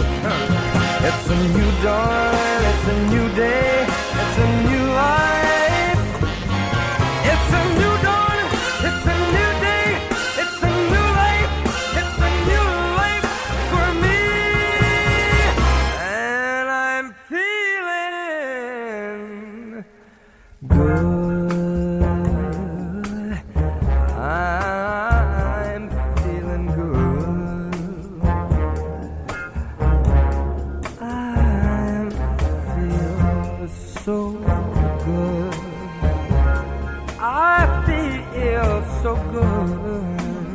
It's a new dawn, it's a new day, it's a new life. It's a new dawn, it's a new day, it's a new life, it's a new life for me. And I'm feeling good. I'm feeling good. I feel so good. I feel so good.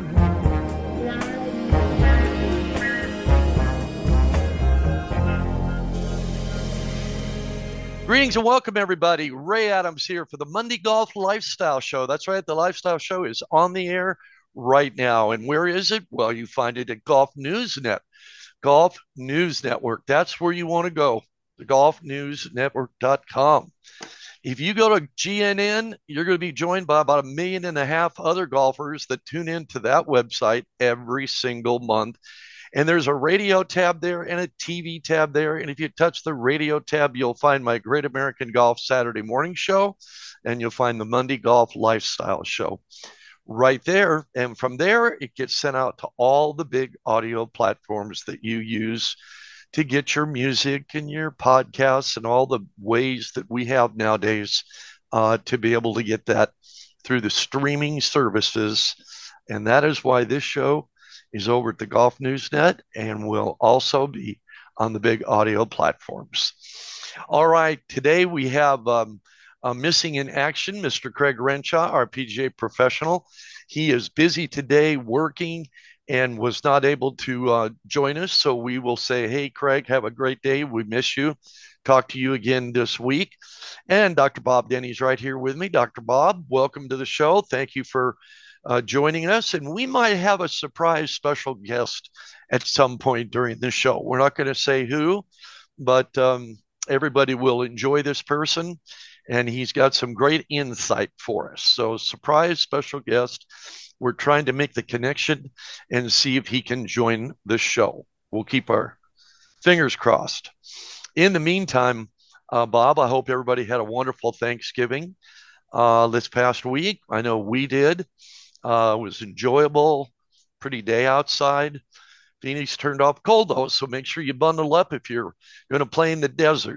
Greetings and welcome, everybody. Ray Adams here for the Monday Golf Lifestyle Show. That's right, the Lifestyle Show is on the air right now. And where is it? Well, you find it at Golf News Net, Golf News Network. That's where you want to go, the golfnewsnetwork.com. If you go to GNN, you're going to be joined by about 1.5 million other golfers that tune into that website every single month. And there's a radio tab there and a TV tab there. And if you touch the radio tab, you'll find my Great American Golf Saturday morning show, and you'll find the Monday Golf Lifestyle Show right there. And from there, it gets sent out to all the big audio platforms that you use to get your music and your podcasts and all the ways that we have nowadays to be able to get that through the streaming services. And that is why this show is over at the Golf News Net and will also be on the big audio platforms. All right, today we have missing in action, Mr. Craig Renshaw, our PGA professional. He is busy today working and was not able to join us. So we will say, hey, Craig, have a great day. We miss you. Talk to you again this week. And Dr. Bob Denny's right here with me. Dr. Bob, welcome to the show. Thank you for joining us. And we might have a surprise special guest at some point during the show. We're not going to say who, but everybody will enjoy this person. And he's got some great insight for us. So, surprise special guest. We're trying to make the connection and see if he can join the show. We'll keep our fingers crossed. In the meantime, Bob, I hope everybody had a wonderful Thanksgiving this past week. I know we did. It was enjoyable, pretty day outside. Phoenix turned off cold, though, so make sure you bundle up if you're going to play in the desert.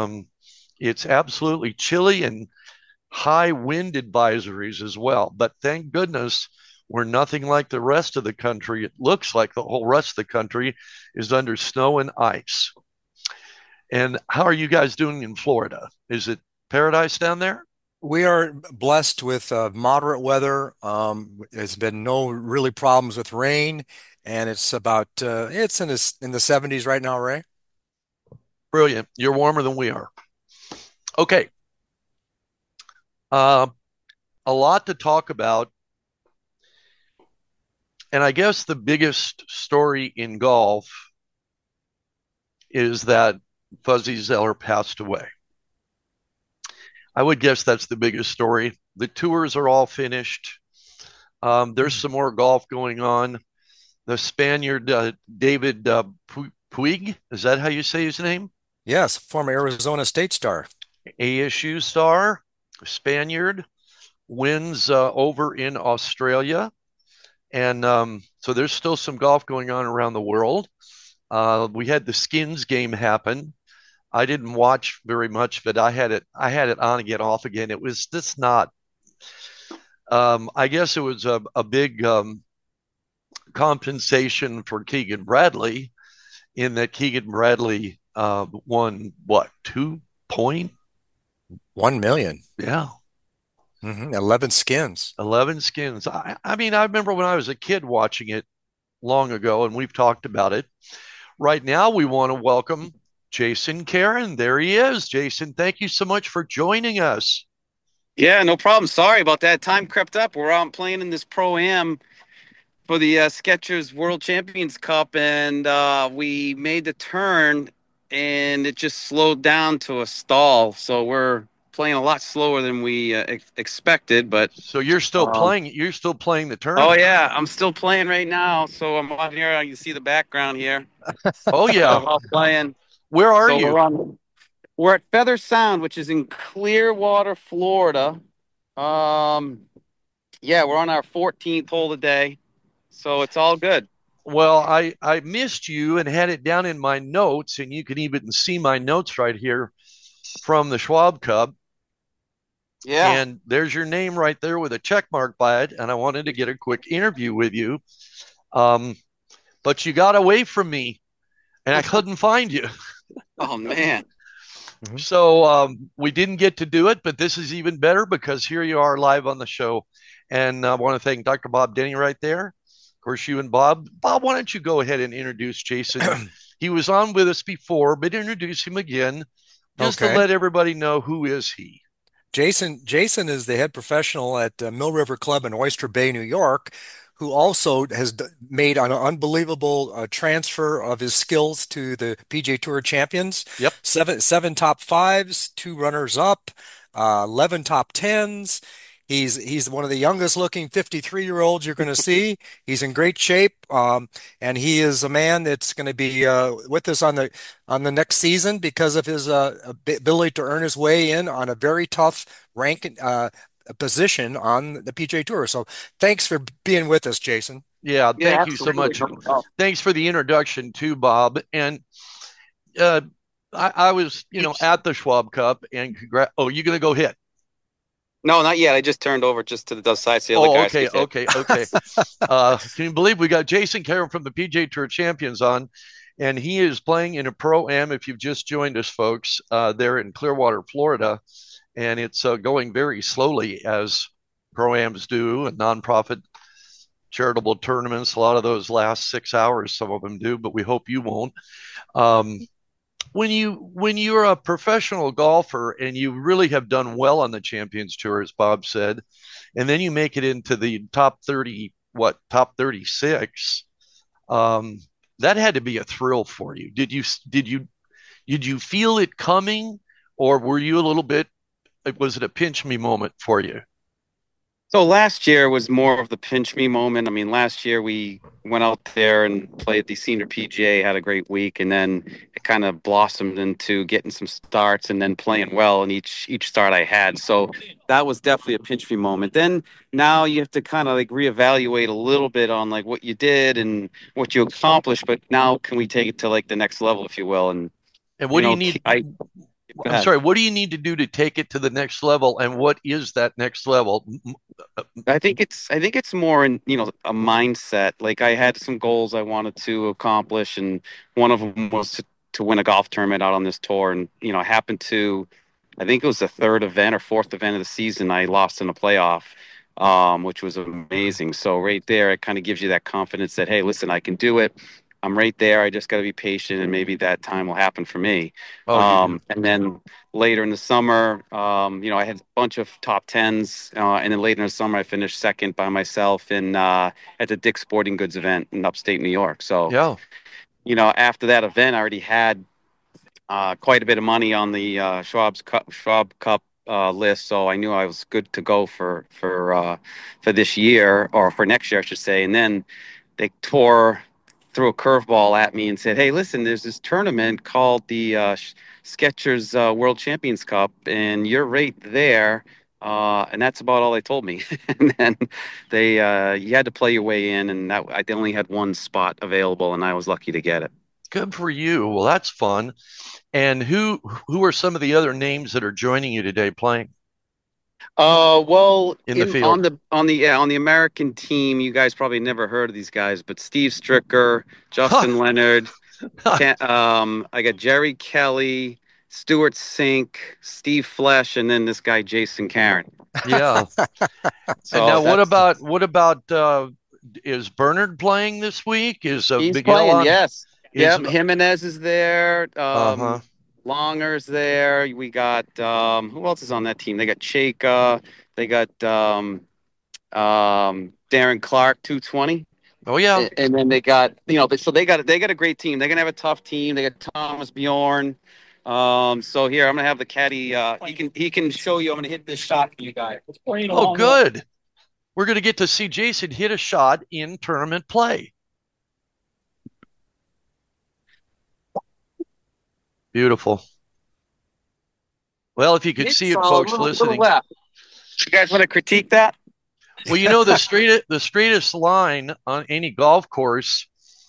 It's absolutely chilly and high wind advisories as well. But thank goodness we're nothing like the rest of the country. It looks like the whole rest of the country is under snow and ice. And how are you guys doing in Florida? Is it paradise down there? We are blessed with moderate weather. There's been no really problems with rain, and it's about it's in the 70s right now, Ray. Brilliant. You're warmer than we are. Okay. A lot to talk about. And I guess the biggest story in golf is that Fuzzy Zoeller passed away. I would guess that's the biggest story. The tours are all finished. There's some more golf going on. The Spaniard, David Puig, is that how you say his name? Yes, former Arizona State star. ASU star, Spaniard, wins over in Australia. And so there's still some golf going on around the world. We had the Skins game happen. I didn't watch very much, but I had it on again, off again. It was just not. I guess it was a big compensation for Keegan Bradley, in that Keegan Bradley won what, 2 point? 1 million. Yeah, 11 skins. 11 skins. I mean, I remember when I was a kid watching it long ago, and we've talked about it. Right now, we want to welcome Jason Karen. There he is. Jason, thank you so much for joining us. Yeah, no problem. Sorry about that. Time crept up. We're out playing in this Pro-Am for the Skechers World Champions Cup, and we made the turn, and it just slowed down to a stall. So we're playing a lot slower than we expected, but So you're still um, playing. You're still playing the oh tournament. yeah, I'm still playing right now. So I'm out here. You see the background here. Oh So yeah. I'm out playing. Where are So you? we're at Feather Sound, which is in Clearwater, Florida. Um, yeah, we're on our 14th hole today, so it's all good. Well, I missed you and had it down in my notes, and you can even see my notes right here from the Schwab Cup. Yeah. And there's your name right there with a check mark by it. And I wanted to get a quick interview with you. Um, but you got away from me and I couldn't find you. Oh man. So we didn't get to do it, but this is even better because here you are live on the show. And I want to thank Dr. Bob Denny right there. Of course, you and Bob. Bob, why don't you go ahead and introduce Jason? He was on with us before, but introduce him again just to Okay. let everybody know who is he. Jason is the head professional at Mill River Club in Oyster Bay, New York, who also has made an unbelievable transfer of his skills to the PGA Tour champions. Yep. Seven top fives, two runners up, 11 top tens. He's one of the youngest looking 53-year-olds you're going to see. He's in great shape, and he is a man that's going to be with us on the next season because of his ability to earn his way in on a very tough rank position on the PGA Tour. So thanks for being with us, Jason. Yeah, Yeah, thank you so absolutely. much. Thanks for the introduction too, Bob. And uh, I was, at the Schwab Cup, and oh, you gonna go hit? No, not yet. I just turned over just to the side so the other Oh, guys okay, could hit. okay. Can you believe we got Jason Caron from the PGA Tour Champions on, and he is playing in a pro-am. If you've just joined us, folks, there in Clearwater, Florida, and it's going very slowly as pro-ams do, and nonprofit charitable tournaments. A lot of those last 6 hours, some of them do, but we hope you won't. Um, when you're a professional golfer and you really have done well on the Champions Tour, as Bob said, and then you make it into the top 30, top 36, um, that had to be a thrill for you. Did you feel it coming, or were you a little bit? Was it a pinch me moment for you? So last year was more of the pinch me moment. I mean, last year we went out there and played the senior PGA, had a great week, and then it kind of blossomed into getting some starts and then playing well in each start I had. So that was definitely a pinch me moment. Then now you have to kind of like reevaluate a little bit on like what you did and what you accomplished, but now can we take it to like the next level, if you will? And And what you do you know, need? I go I'm ahead. sorry. What do you need to do to take it to the next level? And what is that next level? I think it's more in, a mindset. Like I had some goals I wanted to accomplish, and one of them was to win a golf tournament out on this tour. And, I happened to, I think it was the third event or fourth event of the season, I lost in the playoff, which was amazing. So right there, it kind of gives you that confidence that, hey, listen, I can do it. I'm right there. I just got to be patient, and maybe that time will happen for me. Oh, you do. And then later in the summer, I had a bunch of top tens, and then later in the summer, I finished second by myself in at the Dick's Sporting Goods event in upstate New York. So, Yeah. after that event, I already had quite a bit of money on the Schwab Cup list, so I knew I was good to go for this year or for next year, I should say. And then they threw a curveball at me and said, "Hey, listen, there's this tournament called the Skechers World Champions Cup, and you're right there." And that's about all they told me. And then you had to play your way in, and that I only had one spot available, and I was lucky to get it. Good for you. Well, that's fun. And who are some of the other names that are joining you today playing Well, in the on field? the American team, you guys probably never heard of these guys, but Steve Stricker, Justin Leonard, I got Jerry Kelly, Stuart Sink, Steve Flesh, and then this guy Jason Caron. Yeah. And So now what that's about is Bernard playing this week? Is he's Miguel playing. on? Yes, Is yep. Jimenez is there. uh-huh. Longer's there. We got who else is on that team? They got Chaka. They got Darren Clark, 220. Oh yeah. And then they got, so they got a great team. They're gonna have a tough team. They got Thomas Bjorn. So here I'm gonna have the caddy. He can show you. I'm gonna hit this shot for you guys. Oh, good. We're going to get to see Jason hit a shot in tournament play. Beautiful. Well, if you could see it, folks listening. Left. You guys want to critique that? Well, the straightest line on any golf course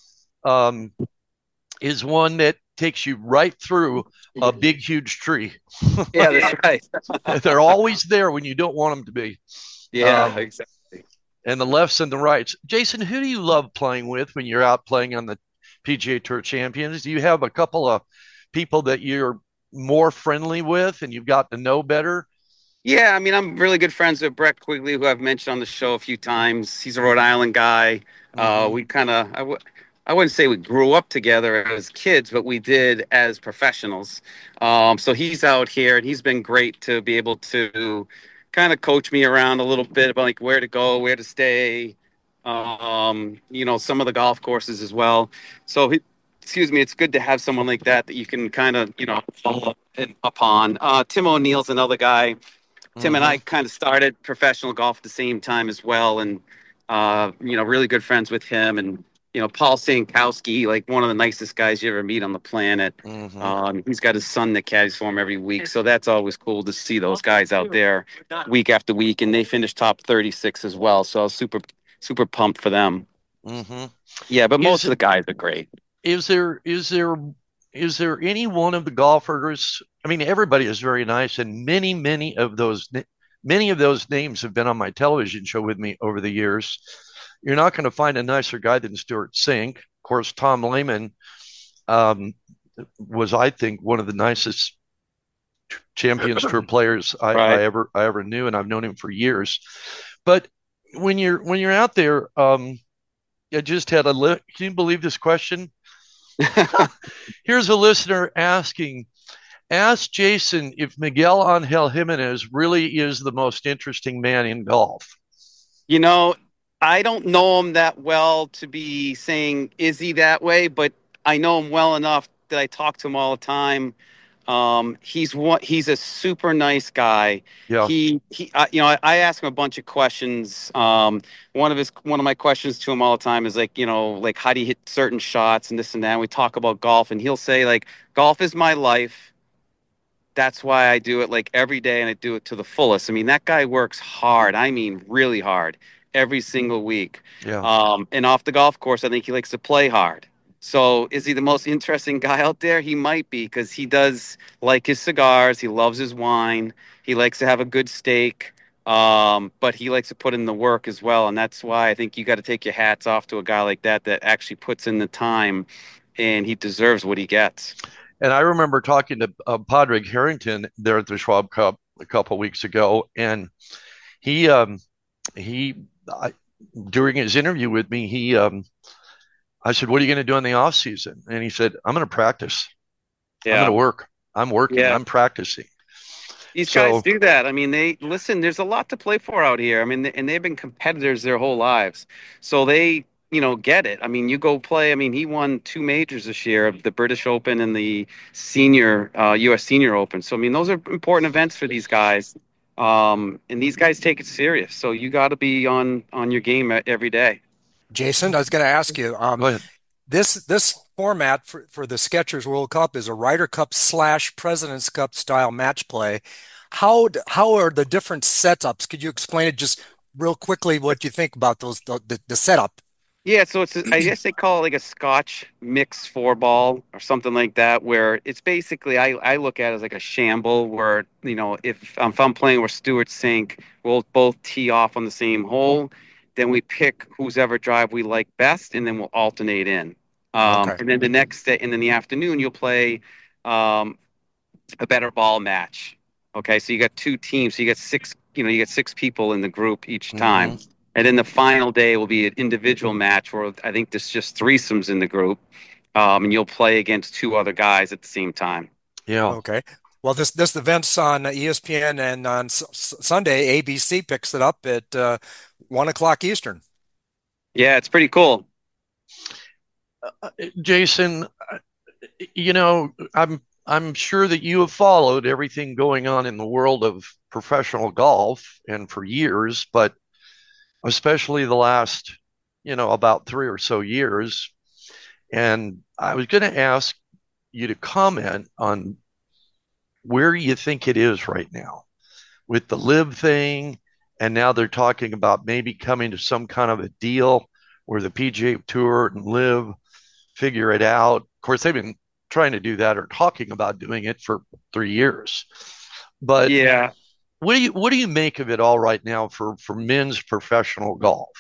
is one that takes you right through a big, huge tree. Yeah, that's right. They're always there when you don't want them to be. Yeah, exactly. And the lefts and the rights. Jason, who do you love playing with when you're out playing on the PGA Tour Champions? Do you have a couple of people that you're more friendly with and you've got to know better? Yeah, I mean, I'm really good friends with Brett Quigley, who I've mentioned on the show a few times. He's a Rhode Island guy. We kind of, I wouldn't say we grew up together as kids, but we did as professionals. So he's out here, and he's been great to be able to kind of coach me around a little bit about like where to go, where to stay, some of the golf courses as well. So excuse me, it's good to have someone like that you can kind of, follow up on. Tim O'Neill's another guy. Tim and I kind of started professional golf at the same time as well, and really good friends with him. And Paul Sankowski, like one of the nicest guys you ever meet on the planet. He's got his son that caddies for him every week, so that's always cool to see those guys out there week after week, and they finished top 36 as well. So I was super super pumped for them. Yeah, but most of the guys are great. Is there any one of the golfers? I mean, everybody is very nice, and many of those names have been on my television show with me over the years. You're not going to find a nicer guy than Stuart Sink. Of course, Tom Lehman was, I think, one of the nicest Champions Tour players I ever knew, and I've known him for years. But when you're out there, I just had can you believe this question? Here's a listener asking, ask Jason if Miguel Angel Jimenez really is the most interesting man in golf. I don't know him that well to be saying, is he that way? But I know him well enough that I talk to him all the time. He's a super nice guy. Yeah. I ask him a bunch of questions. One of my questions to him all the time is like how do you hit certain shots and this and that. And we talk about golf, and he'll say like, golf is my life. That's why I do it like every day, and I do it to the fullest. I mean, that guy works hard. I mean, really hard every single week. Yeah. And off the golf course, I think he likes to play hard. So is he the most interesting guy out there? He might be, because he does like his cigars. He loves his wine. He likes to have a good steak. But he likes to put in the work as well. And that's why I think you got to take your hats off to a guy like that actually puts in the time, and he deserves what he gets. And I remember talking to Padraig Harrington there at the Schwab Cup a couple of weeks ago, and he during his interview with me, I said, "What are you going to do in the off season?" And he said, "I'm going to practice. Yeah. I'm going to work. I'm working. Yeah. I'm practicing." These guys do that. I mean, there's a lot to play for out here. I mean, and they've been competitors their whole lives. So they, get it. I mean, you go play. I mean, he won 2 majors this year, the British Open and the senior U.S. Senior Open. So, I mean, those are important events for these guys. And these guys take it serious. So you got to be on your game every day. Jason, I was going to ask you, Go ahead. this format for the Skechers World Cup is a Ryder Cup / President's Cup style match play. How are the different setups? Could you explain it just real quickly what you think about the setup? Yeah, so I guess they call it like a Scotch mix 4-ball or something like that, where it's basically I look at it as like a shamble where, if I'm playing with Stuart Sink, we'll both tee off on the same hole. Then we pick whose ever drive we like best, and then we'll alternate in. Okay. And then the next day, and then the afternoon, you'll play a better ball match. Okay, so you got 2 teams, so you got 6. You get 6 people in the group each time. And then the final day will be an individual match where I think there's just threesomes in the group, and you'll play against 2 other guys at the same time. Yeah. Okay. Well, this event's on ESPN, and on Sunday, ABC picks it up at 1:00 Eastern. Yeah, it's pretty cool. Jason, I'm I'm sure that you have followed everything going on in the world of professional golf and for years, but especially the last, about 3 or so years. And I was going to ask you to comment on where you think it is right now with the live thing. And now they're talking about maybe coming to some kind of a deal where the PGA Tour and live figure it out. Of course, they've been trying to do that or talking about doing it for 3 years. But Yeah. what do you make of it all right now for men's professional golf?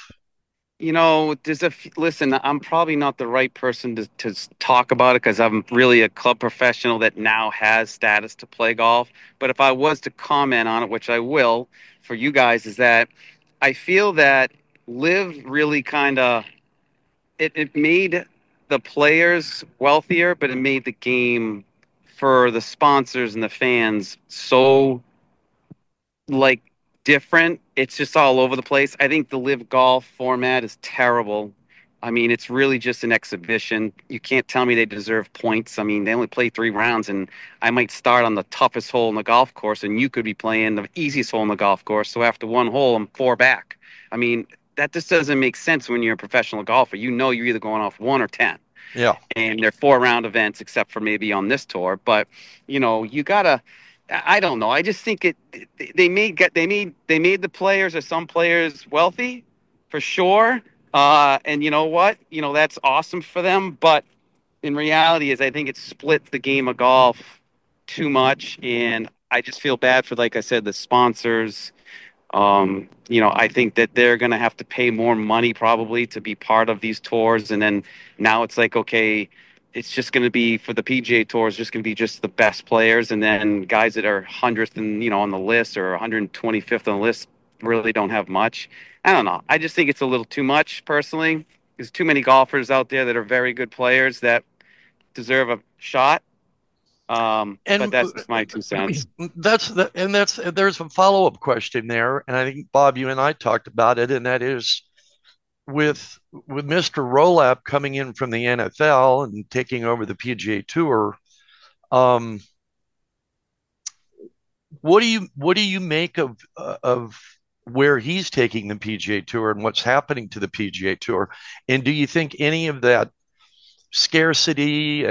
Listen, I'm probably not the right person to talk about it because I'm really a club professional that now has status to play golf. But if I was to comment on it, which I will for you guys, is that I feel that Live really kind of it made the players wealthier, but it made the game for the sponsors and the fans so like different. It's just all over the place. I think the live golf format is terrible. I mean, it's really just an exhibition. You can't tell me they deserve points. I mean, they only play 3 rounds, and I might start on the toughest hole in the golf course, and you could be playing the easiest hole in the golf course. So after one hole, I'm 4 back. I mean, that just doesn't make sense when you're a professional golfer. You know you're either going off 1 or 10, Yeah. and they're 4 round events, except for maybe on this tour. But you gotta. I don't know. I just think they made the players or some players wealthy, for sure. And you know what? That's awesome for them. But in reality, is I think it split the game of golf too much, and I just feel bad for, like I said, the sponsors. I think that they're going to have to pay more money probably to be part of these tours. And then now it's like, okay, it's just going to be for the PGA Tours, just going to be just the best players. And then guys that are 100th and, on the list or 125th on the list really don't have much. I don't know. I just think it's a little too much personally. There's too many golfers out there that are very good players that deserve a shot. But And that's just my 2 cents. there's a follow-up question there, and I think Bob, you and I talked about it, and that is with Mr. Rolap coming in from the NFL and taking over the PGA Tour. Um, what do you make of where he's taking the PGA Tour and what's happening to the PGA Tour? And do you think any of that scarcity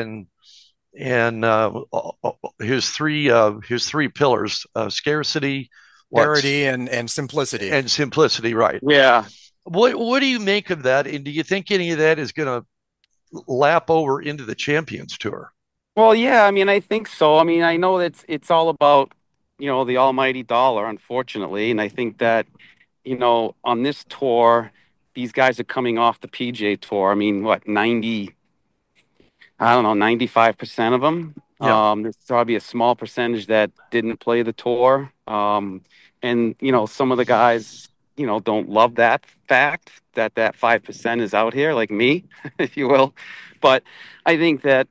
and his three pillars, scarcity, what's Parity and simplicity. and simplicity, right? Yeah. What do you make of that? And do you think any of that is going to lap over into the Champions Tour? Well, yeah, I mean, I think so. I mean, I know that it's all about, the almighty dollar, unfortunately. And I think that, on this tour, these guys are coming off the PGA Tour. I mean, what, 90, I don't know, 95% of them. Yeah. There's probably a small percentage that didn't play the tour. And, some of the guys, don't love that fact that 5% is out here, like me, if you will. But I think that,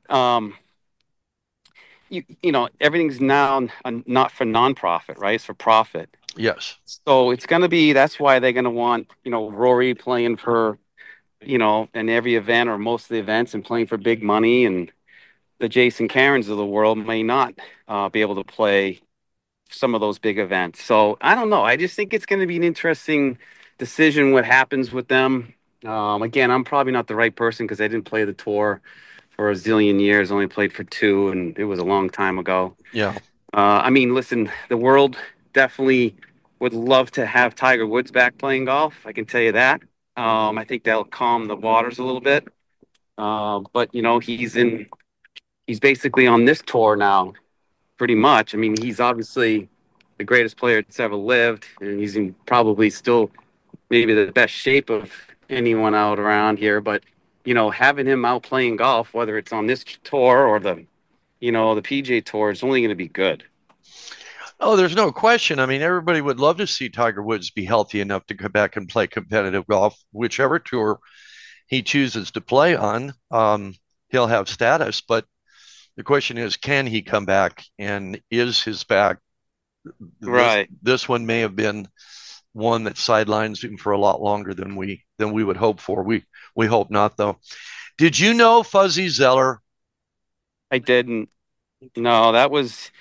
everything's now not for nonprofit, right? It's for profit. Yes. So it's going to be, that's why they're going to want, Rory playing for, in every event or most of the events and playing for big money. And the Jason Cairns of the world may not be able to play some of those big events. So I don't know. I just think it's going to be an interesting decision what happens with them. Again, I'm probably not the right person because I didn't play the tour for a zillion years, only played for 2, and it was a long time ago. Yeah. I mean, listen, the world definitely would love to have Tiger Woods back playing golf. I can tell you that. I think that'll calm the waters a little bit. But he's basically on this tour now, pretty much. I mean, he's obviously the greatest player that's ever lived, and he's in probably still maybe the best shape of anyone out around here. But having him out playing golf, whether it's on this tour or the PGA Tour, is only going to be good. Oh, there's no question. I mean, everybody would love to see Tiger Woods be healthy enough to come back and play competitive golf, whichever tour he chooses to play on. He'll have status, but the question is, can he come back? And is his back this Right. this one may have been one that sidelines him for a lot longer than we would hope for. We hope not, though. Did you know Fuzzy Zeller? I didn't. No, that was,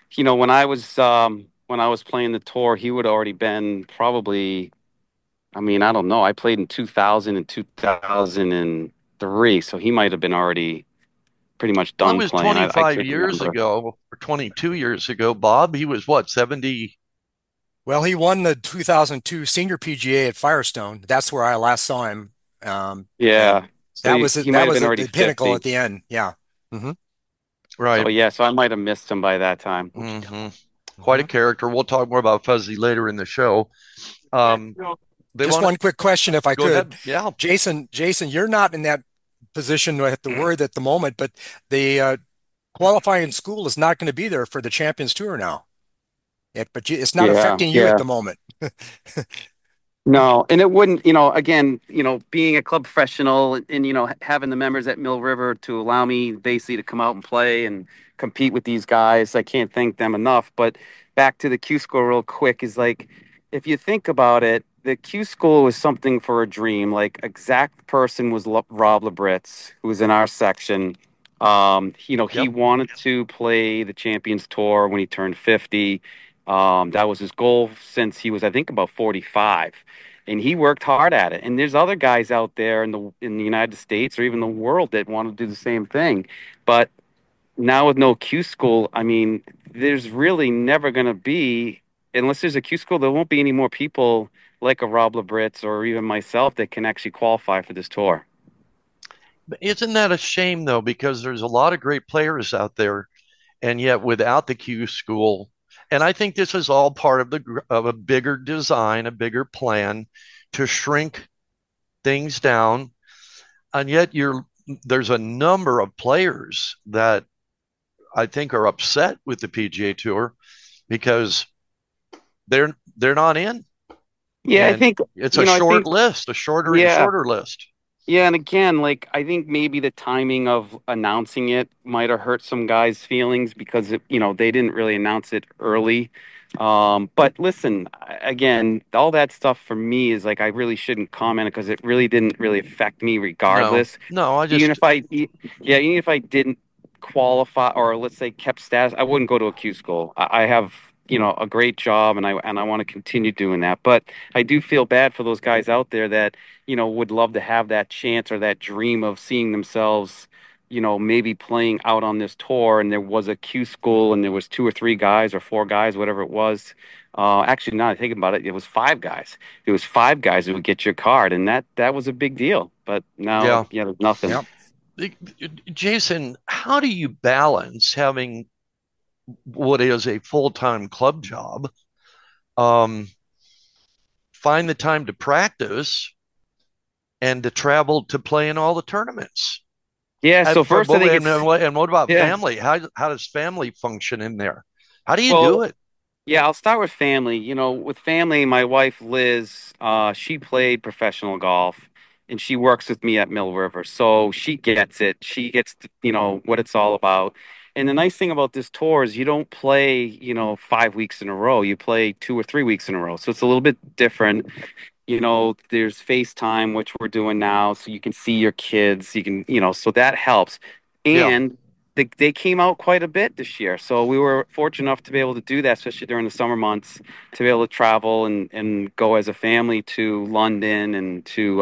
when I was playing the tour, he would already been probably, I mean, I don't know. I played in 2000 and 2003, so he might have been already pretty much That done was playing. I 25 couldn't years remember. ago or 22 years ago. Bob, he was what, 70? Well, he won the 2002 Senior PGA at Firestone. That's where I last saw him. Yeah. And So that was he that might have was been at already the pinnacle at 50. the end. Yeah. Hmm. Right. So yeah, so I might have missed him by that time. Hmm. Quite a Hmm. character. We'll talk more about Fuzzy later in the show. Um, they Just want to one quick question, if I go could. ahead. Yeah. Jason, you're not in that position to have to worry at the moment, but the qualifying school is not going to be there for the Champions Tour now. It's not Yeah, affecting you at yeah. the moment. No, and it wouldn't, again, being a club professional and, having the members at Mill River to allow me basically to come out and play and compete with these guys. I can't thank them enough. But back to the Q school real quick is like, if you think about it, the Q school was something for a dream. Like, exact person was Rob Labritz, who was in our section. He Yep. wanted to play the Champions Tour when he turned 50. That was his goal since he was, I think, about 45, and he worked hard at it. And there's other guys out there in the United States or even the world that want to do the same thing. But now with no Q school, I mean, there's really never going to be, unless there's a Q school, there won't be any more people like a Rob Labritz or even myself that can actually qualify for this tour. Isn't that a shame though? Because there's a lot of great players out there, and yet without the Q school, and I think this is all part of a bigger design, a bigger plan to shrink things down, and yet there's a number of players that I think are upset with the PGA Tour because they're not in, Yeah, I and think, it's a I short think, list, a shorter and yeah. shorter list. Yeah, and again, like I think maybe the timing of announcing it might have hurt some guys' feelings because they didn't really announce it early. But listen, again, all that stuff for me is like I really shouldn't comment because it really didn't really affect me No, regardless. no, I Even just if I, yeah, even if I didn't qualify or let's say kept status, I wouldn't go to a Q school. I have, a great job and I want to continue doing that. But I do feel bad for those guys out there that would love to have that chance or that dream of seeing themselves, maybe playing out on this tour. And there was a Q school and there was two or three guys or four guys, whatever it was. Actually, now that I think about it, it was five guys. It was five guys who would get your card, and that was a big deal. But now, yeah. yeah, there's nothing. Yep. Jason, how do you balance having what is a full-time club job, um, find the time to practice and to travel to play in all the tournaments? Yeah. So first, I think And what about yeah. family? How does family function in there? How do you do Well, it? yeah, I'll start with family. With family, my wife Liz, she played professional golf and she works with me at Mill River. So she gets it. She gets, what it's all about. And the nice thing about this tour is you don't play, 5 weeks in a row. You play 2 or 3 weeks in a row. So it's a little bit different. There's FaceTime, which we're doing now, so you can see your kids. You can, so that helps. Yeah, And they came out quite a bit this year. So we were fortunate enough to be able to do that, especially during the summer months, to be able to travel and go as a family to London and to,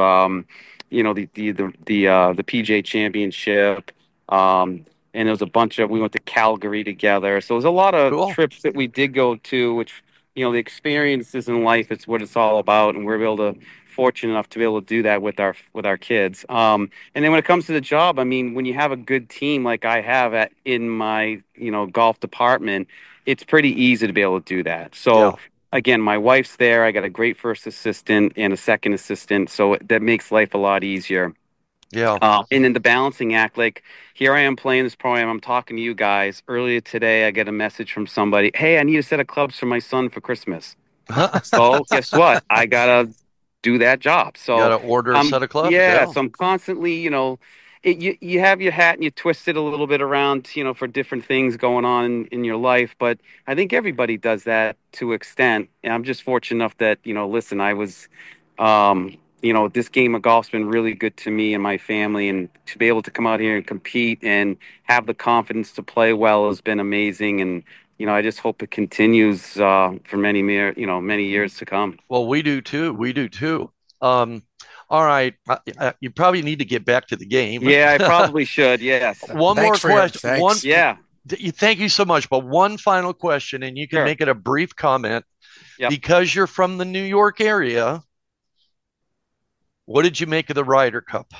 the PGA Championship. And there was a bunch of, we went to Calgary together. So there's a lot of cool. trips that we did go to, which the experiences in life, it's what it's all about, and we're able to fortunate enough to be able to do that with our kids. And then when it comes to the job, I mean, when you have a good team like I have in my golf department, it's pretty easy to be able to do that. Yeah, So again, my wife's there. I got a great first assistant and a second assistant, so that makes life a lot easier. yeah. And then the balancing act, like here I am playing this program. I'm talking to you guys. Earlier today, I get a message from somebody. Hey, I need a set of clubs for my son for Christmas. So guess what? I gotta do that job. Got So to order a set of clubs. yeah. Yeah, So I'm constantly, you have your hat and you twist it a little bit around, for different things going on in your life. But I think everybody does that to extent. And I'm just fortunate enough that listen, I was, this game of golf's been really good to me and my family, and to be able to come out here and compete and have the confidence to play well has been amazing. And I just hope it continues for many years to come. Well, we do too. We do too. Um, all right. You probably need to get back to the game. Yeah, I probably should. Yes. One more Thanks for your question. thanks. Yeah. Thank you so much. But one final question, and you can Sure. make it a brief comment. Yep. Because you're from the New York area, what did you make of the Ryder Cup?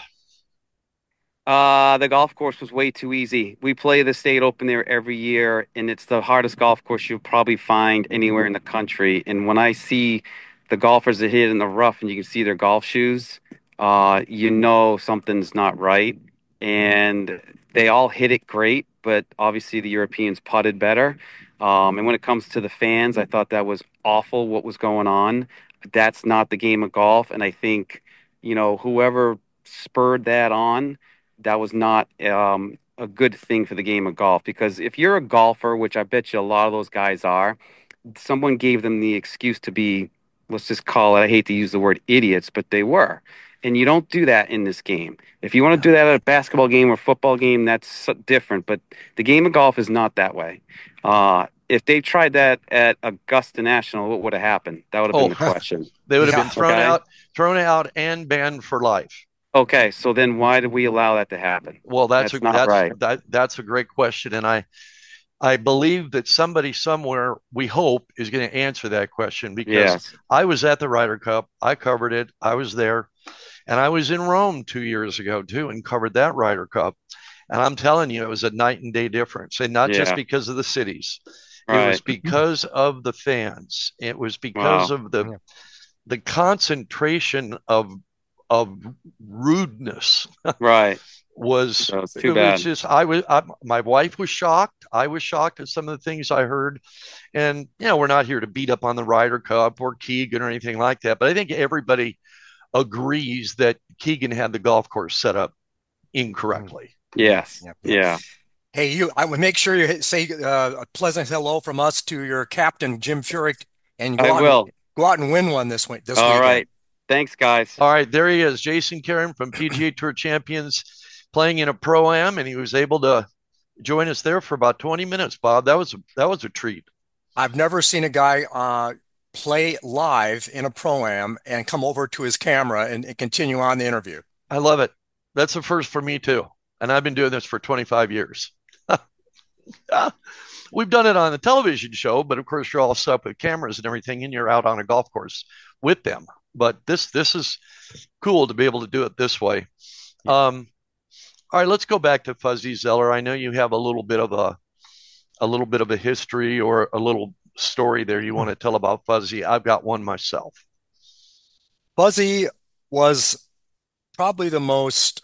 The golf course was way too easy. We play the State Open there every year, and it's the hardest golf course you'll probably find anywhere in the country. And when I see the golfers that hit in the rough and you can see their golf shoes, something's not right. And they all hit it great, but obviously the Europeans putted better. And when it comes to the fans, I thought that was awful what was going on. That's not the game of golf. And I think, whoever spurred that on, that was not a good thing for the game of golf, because if you're a golfer, which I bet you a lot of those guys are, someone gave them the excuse to be, let's just call it, I hate to use the word idiots, but they were. And you don't do that in this game. If you want to do that at a basketball game or football game, that's different. But the game of golf is not that way. If they tried that at Augusta National, what would have happened? That would have been the question. They would have Yeah. been thrown Okay. thrown out, and banned for life. Okay, so then why did we allow that to happen? Well, That's not right. that's a great question, and I believe that somebody somewhere, we hope, is going to answer that question, because Yes. I was at the Ryder Cup. I covered it. I was there, and I was in Rome 2 years ago too, and covered that Ryder Cup. And I'm telling you, it was a night and day difference, and not just Yeah. because of the cities. It was Right. because of the fans. It was because Wow. of the concentration of rudeness Right. was. That was It too was bad. just, my wife was shocked. I was shocked at some of the things I heard. And we're not here to beat up on the Ryder Cup or Keegan or anything like that, but I think everybody agrees that Keegan had the golf course set up incorrectly. Yes. Yep. Yeah. Hey, I would make sure you say a pleasant hello from us to your captain, Jim Furyk, and I will. go out and win one this All weekend. right. Thanks, guys. All right, there he is, Jason Karen from PGA Tour Champions, playing in a pro-am, and he was able to join us there for about 20 minutes, Bob. That was a treat. I've never seen a guy play live in a pro-am and come over to his camera and continue on the interview. I love it. That's a first for me too. And I've been doing this for 25 years. We've done it on a television show, but of course you're all set up with cameras and everything, and you're out on a golf course with them. But this is cool to be able to do it this way. All right, let's go back to Fuzzy Zoeller. I know you have a little bit of a history, or a little story there you want to tell about Fuzzy. I've got one myself. Fuzzy was probably the most,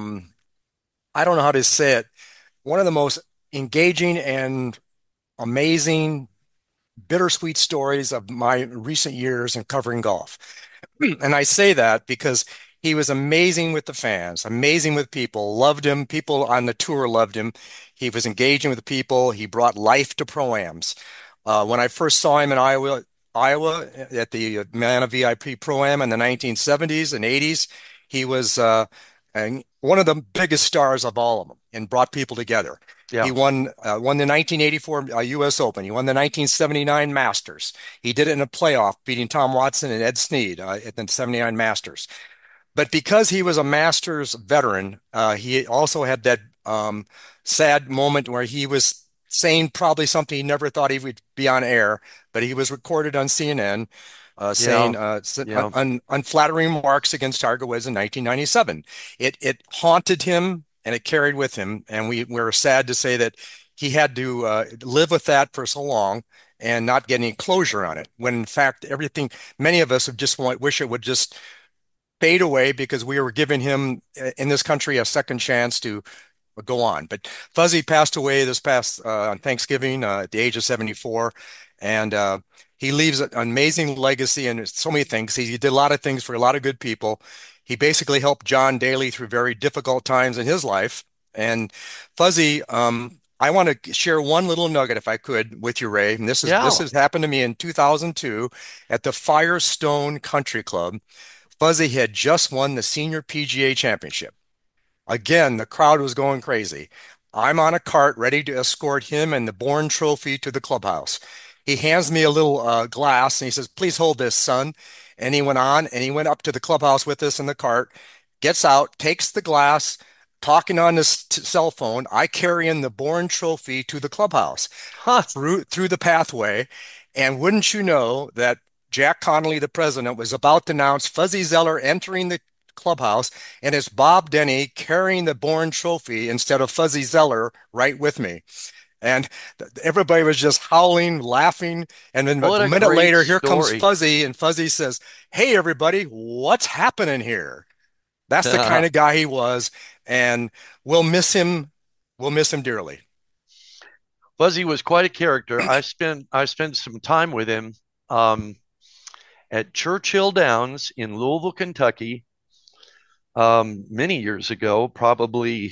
I don't know how to say it, one of the most engaging and amazing, bittersweet stories of my recent years in covering golf. And I say that because he was amazing with the fans, amazing with people, loved him. People on the tour loved him. He was engaging with the people. He brought life to pro-ams. When I first saw him in Iowa at the Mana VIP Pro-Am in the 1970s and 80s, he was one of the biggest stars of all of them, and brought people together. Yeah. He won the 1984 U.S. Open. He won the 1979 Masters. He did it in a playoff, beating Tom Watson and Ed Snead at the 79 Masters. But because he was a Masters veteran, he also had that sad moment where he was saying probably something he never thought he would be on air, but he was recorded on CNN saying Yeah. unflattering remarks against Tiger Woods in 1997. It haunted him and it carried with him, and we're sad to say that he had to live with that for so long and not get any closure on it. When in fact, many of us would just wish it would just fade away, because we were giving him in this country a second chance to go on. But Fuzzy passed away this past on Thanksgiving at the age of 74, and he leaves an amazing legacy and so many things. He did a lot of things for a lot of good people. He basically helped John Daly through very difficult times in his life. And Fuzzy, I want to share one little nugget, if I could, with you, Ray. And this has happened to me in 2002 at the Firestone Country Club. Fuzzy had just won the Senior PGA Championship. Again, the crowd was going crazy. I'm on a cart ready to escort him and the Bourne Trophy to the clubhouse. He hands me a little glass and he says, "Please hold this, son." And he went on and he went up to the clubhouse with us in the cart, gets out, takes the glass, talking on his cell phone. I carry in the Bourne Trophy to the clubhouse Huh. through the pathway. And wouldn't you know that Jack Connolly, the president, was about to announce Fuzzy Zeller entering the clubhouse, and it's Bob Denny carrying the Bourne Trophy instead of Fuzzy Zeller right with me. And everybody was just howling, laughing. And then What a a minute great later, here comes story. Fuzzy, and Fuzzy says, "Hey, everybody, what's happening here?" That's the kind of guy he was, and we'll miss him. We'll miss him dearly. Fuzzy was quite a character. I spent some time with him um, at Churchill Downs in Louisville, Kentucky, many years ago, probably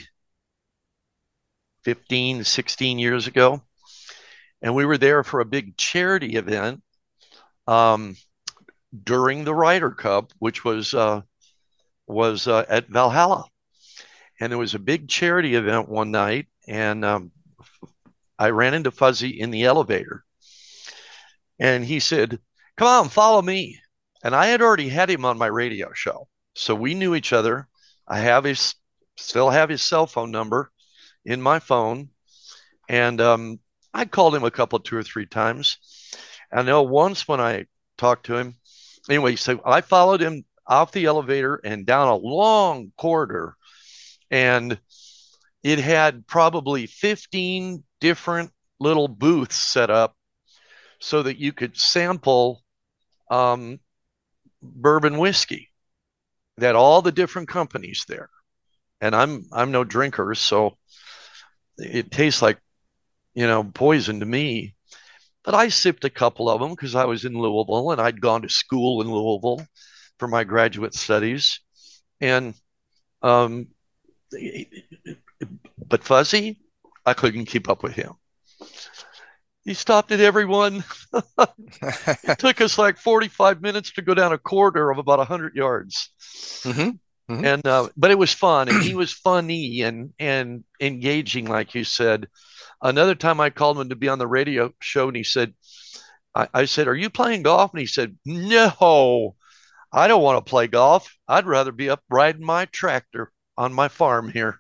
15, 16 years ago. And we were there for a big charity event um, during the Ryder Cup, which was at Valhalla. And there was a big charity event one night, and I ran into Fuzzy in the elevator, and he said, "Come on, follow me." And I had already had him on my radio show, so we knew each other. I have his still have his cell phone number in my phone, and I called him a couple, 2 or 3 times. I know once when I talked to him, anyway, so I followed him off the elevator and down a long corridor, and it had probably 15 different little booths set up so that you could sample um, bourbon whiskey. They had all the different companies there, and I'm no drinker, so it tastes like poison to me. But I sipped a couple of them because I was in Louisville and I'd gone to school in Louisville for my graduate studies, and um, but Fuzzy, I couldn't keep up with him. He stopped at everyone. It took us like 45 minutes to go down a corridor of about 100 yards. Mm-hmm. Mm-hmm. And but it was fun, and he was funny and engaging, like you said. Another time I called him to be on the radio show, and he said, I said, "Are you playing golf?" And he said, "No, I don't want to play golf. I'd rather be up riding my tractor on my farm here."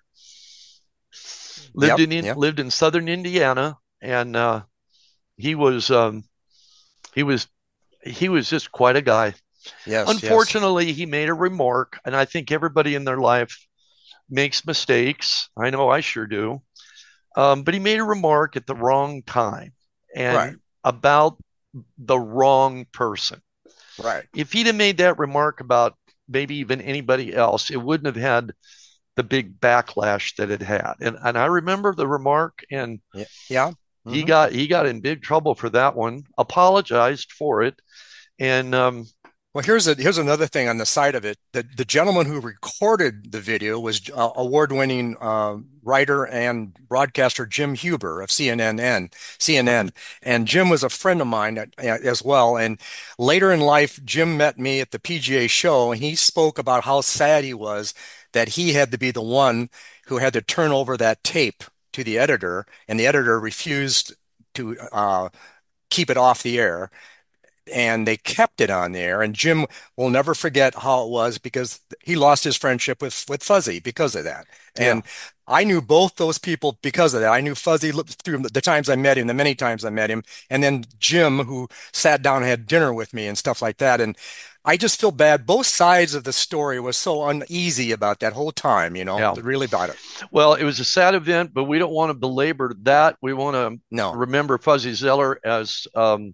Lived Yep. in Yep. lived in southern Indiana, and he was he was he was just quite a guy. Yes. Yes. Unfortunately, he made a remark, and I think everybody in their life makes mistakes. I know I sure do. But he made a remark at the wrong time Right. and about the wrong person. Right. If he'd have made that remark about maybe even anybody else, it wouldn't have had the big backlash that it had. And I remember the remark, and Yeah. Yeah. he Mm-hmm. got he got in big trouble for that one. Apologized for it, and Well, here's another thing on the side of it. The gentleman who recorded the video was award-winning writer and broadcaster Jim Huber of CNN, and Jim was a friend of mine as well. And later in life, Jim met me at the PGA show, and he spoke about how sad he was that he had to be the one who had to turn over that tape to the editor, and the editor refused to keep it off the air, and they kept it on there. And Jim will never forget how it was because he lost his friendship with Fuzzy because of that. yeah. And I knew both those people because of that. I knew Fuzzy through the times I met him, the many times I met him, and then Jim, who sat down and had dinner with me and stuff like that. And I just feel bad. Both sides of the story was so uneasy about that whole time, Yeah. really about it. Well, it was a sad event, but we don't want to belabor that. We want to No. remember Fuzzy Zeller as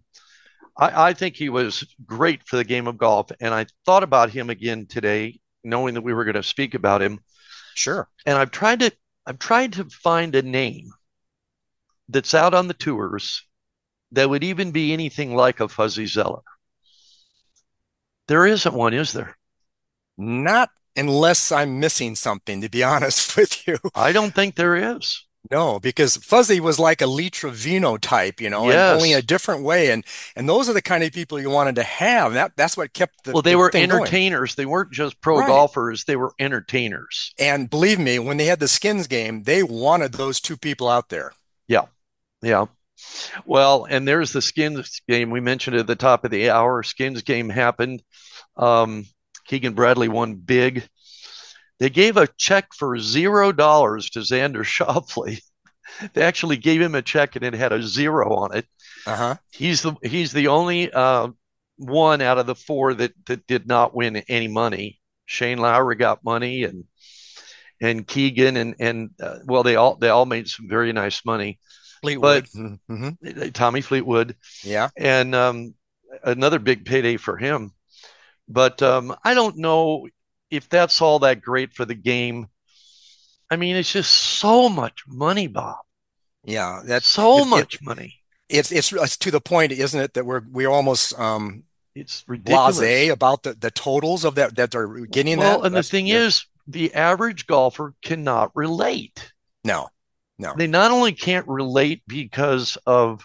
I think he was great for the game of golf. And I thought about him again today, knowing that we were going to speak about him. Sure. And I've tried to find a name that's out on the tours that would even be anything like a Fuzzy Zeller. There isn't one, is there? Not unless I'm missing something, to be honest with you. I don't think there is. No, because Fuzzy was like a Lee Trevino type, and only a Yes. different way. And those are the kind of people you wanted to have. That's what kept Well, they the were thing going. entertainers. They weren't just pro Right. golfers, they were entertainers. And believe me, when they had the skins game, they wanted those two people out there. Yeah. Yeah. Well, and there's the skins game. We mentioned at the top of the hour. Skins game happened. Um, Keegan Bradley won big. They gave a check for $0 to Xander Schauffele. They actually gave him a check and it had a zero on it. Uh-huh. He's the only one out of the four that did not win any money. Shane Lowry got money, and Keegan and well, they all made some very nice money. But Fleetwood. Mm-hmm. Tommy Fleetwood, Yeah. and another big payday for him. But I don't know if that's all that great for the game. I mean, it's just so much money, Bob. Yeah. That So it, it much money. it's to the point, isn't it, that we're almost It's blasé ridiculous. about the totals of that they're getting that. Well, and the That's thing yeah. is, the average golfer cannot relate. No. No. They not only can't relate because of,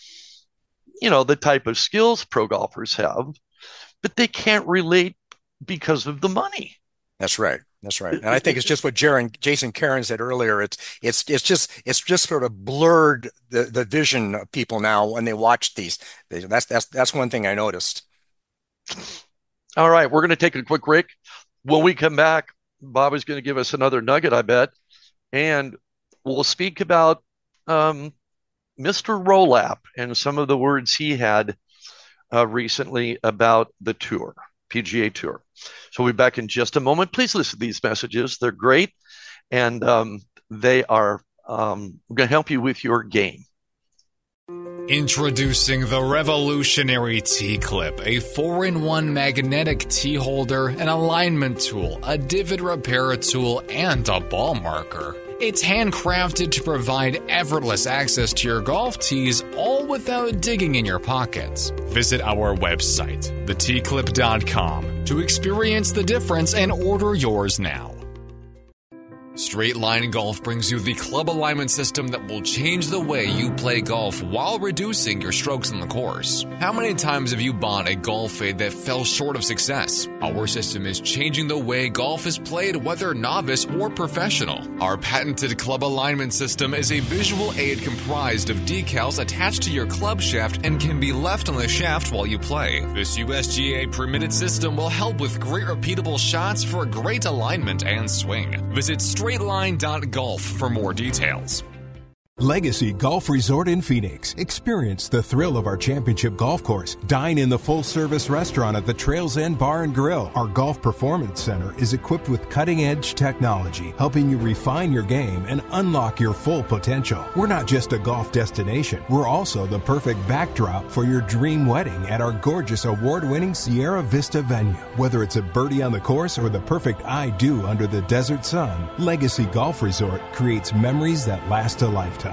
the type of skills pro golfers have, but they can't relate because of the money. That's right. That's right. And I think it's just what Jason Karen said earlier. It's just sort of blurred the vision of people now when they watch these. That's one thing I noticed. All right, we're going to take a quick break. When we come back, Bob is going to give us another nugget, I bet, and we'll speak about Mr. Rolap and some of the words he had recently about the tour, PGA Tour. So we'll be back in just a moment. Please listen to these messages. They're great, and they are going to help you with your game. Introducing the revolutionary T-Clip, a 4-in-1 magnetic T-holder, an alignment tool, a divot repair tool, and a ball marker. It's handcrafted to provide effortless access to your golf tees, all without digging in your pockets. Visit our website, thetclip.com, to experience the difference and order yours now. Straight Line Golf brings you the club alignment system that will change the way you play golf while reducing your strokes on the course. How many times have you bought a golf fade that fell short of success? Our system is changing the way golf is played, whether novice or professional. Our patented club alignment system is a visual aid comprised of decals attached to your club shaft and can be left on the shaft while you play. This USGA permitted system will help with great repeatable shots for a great alignment and swing. Visit straightline.golf for more details. Legacy Golf Resort in Phoenix. Experience the thrill of our championship golf course. Dine in the full-service restaurant at the Trails End Bar and Grill. Our Golf Performance Center is equipped with cutting-edge technology, helping you refine your game and unlock your full potential. We're not just a golf destination. We're also the perfect backdrop for your dream wedding at our gorgeous award-winning Sierra Vista venue. Whether it's a birdie on the course or the perfect I do under the desert sun, Legacy Golf Resort creates memories that last a lifetime.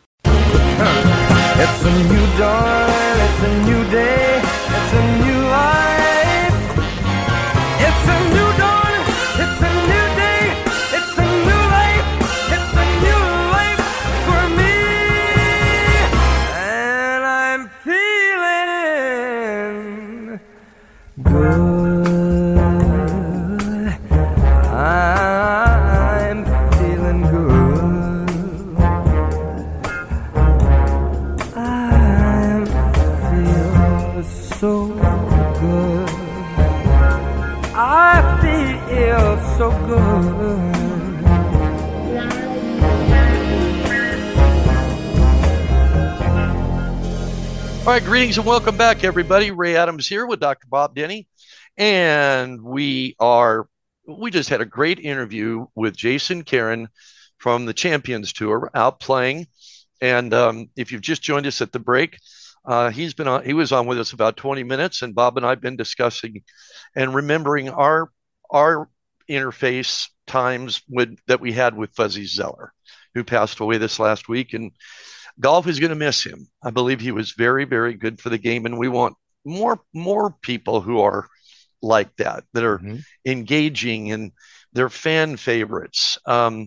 It's a new dawn, it's a new day, it's a new life. It's a new dawn, it's a new day, it's a new life, it's a new life for me. And I'm feeling good. I'm feeling good. So good. I feel so good. All right, greetings and welcome back, everybody. Ray Adams here with Dr. Bob Denny, and we just had a great interview with Jason Karen from the Champions Tour out playing. And if you've just joined us at the break, he was on with us about 20 minutes, and Bob and I have been discussing and remembering our interface times that we had with Fuzzy Zoeller, who passed away this last week. And golf is going to miss him. I believe he was very, very good for the game, and we want more people who are like that are engaging and they're fan favorites.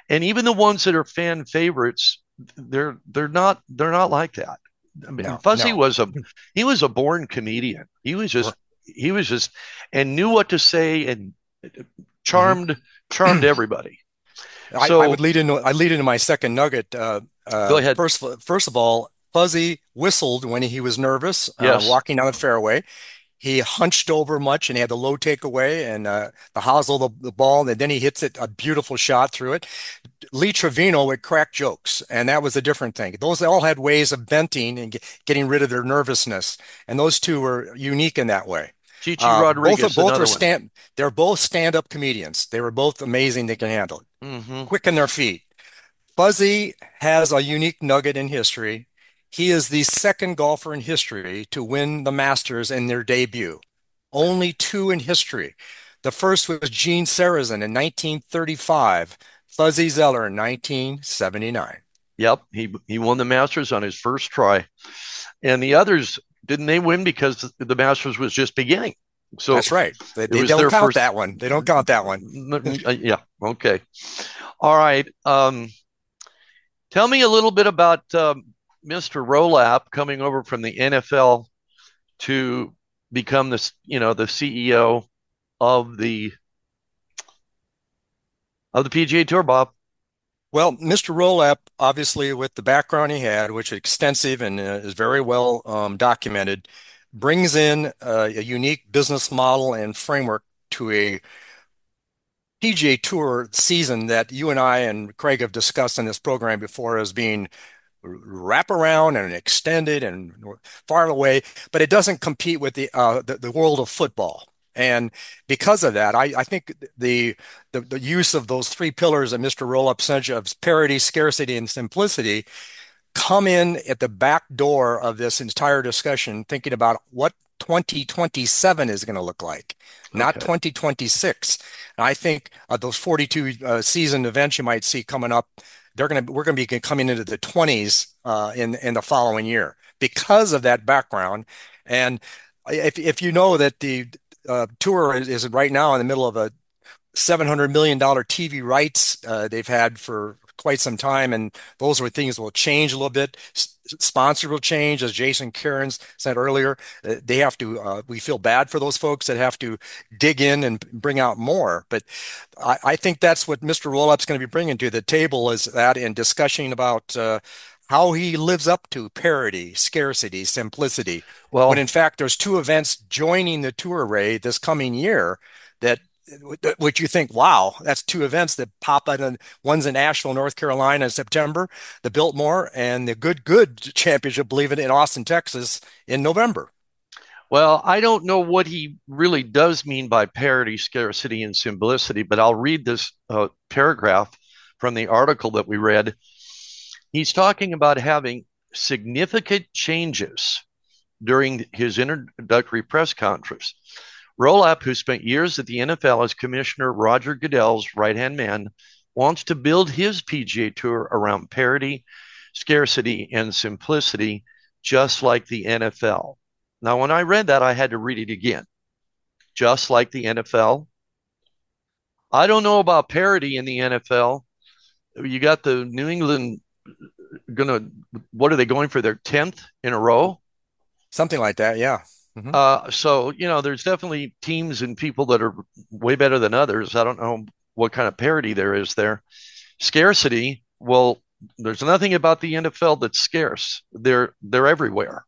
And even the ones that are fan favorites, they're not like that. I mean, No, Fuzzy no. was a born comedian. He was just and knew what to say and Mhm. charmed everybody. I So would lead into my second nugget. go ahead. First of all, Fuzzy whistled when he was nervous, Yes. walking down the fairway. He hunched over much and he had the low takeaway and the hosel the ball, and then he hits it a beautiful shot through it. Lee Trevino would crack jokes, and that was a different thing. Those all had ways of venting and getting rid of their nervousness, and those two were unique in that way. Chichi Both Rodriguez, both are another one. they're both stand-up comedians. They were both amazing. They can handle it, Hmm. quick on their feet. Fuzzy has a unique nugget in history. He is the second golfer in history to win the Masters in their debut. Only two in history. The first was Gene Sarazen in 1935, Fuzzy Zeller in 1979. Yep, he won the Masters on his first try, and the others didn't they win because the Masters was just beginning. So That's right. it They was don't their count first. that one. They don't count that one. Yeah. Okay. All right. Tell me a little bit about Mr. Rolap coming over from the NFL to become the CEO of the PGA Tour, Bob. Well, Mr. Rolap, obviously, with the background he had, which is extensive and is very well documented, brings in a unique business model and framework to a PGA Tour season that you and I and Craig have discussed in this program before as being wrap around and extended and far away, but it doesn't compete with the world of football. And because of that, I think the use of those three pillars that Mr. Rollup sent you of parity, scarcity, and simplicity come in at the back door of this entire discussion, thinking about what 2027 is going to look like, not Okay. 2026. And I think those 42 season events you might see coming up, we're going to be coming into the 20s in the following year because of that background. And if you know that the tour is right now in the middle of a $700 million TV rights they've had for quite some time, and those are things will change a little bit. Sponsor will change, as Jason Cairns said earlier. They have to. We feel bad for those folks that have to dig in and bring out more. But I think that's what Mr. Rollup's going to be bringing to the table is that in discussion about how he lives up to parity, scarcity, simplicity. When Well, in fact, there's two events joining the tour array this coming year that which you think, wow, that's two events that pop out. And one's in Asheville, North Carolina in September, the Biltmore, and the Good Championship, believe it, in Austin, Texas in November. well, I don't know what he really does mean by parity, scarcity, and simplicity, but I'll read this paragraph from the article that we read. He's talking about having significant changes during his introductory press conference. Rolap, who spent years at the NFL as Commissioner Roger Goodell's right hand man, wants to build his PGA Tour around parity, scarcity, and simplicity, just like the NFL. Now, when I read that, I had to read it again. Just like the NFL. I don't know about parity in the NFL. You got the New England gonna, what are they going for their 10th in a row? Something like that, yeah. Mhm. So, there's definitely teams and people that are way better than others. I don't know what kind of parity there is there. Scarcity, well, there's nothing about the NFL that's scarce. They're everywhere.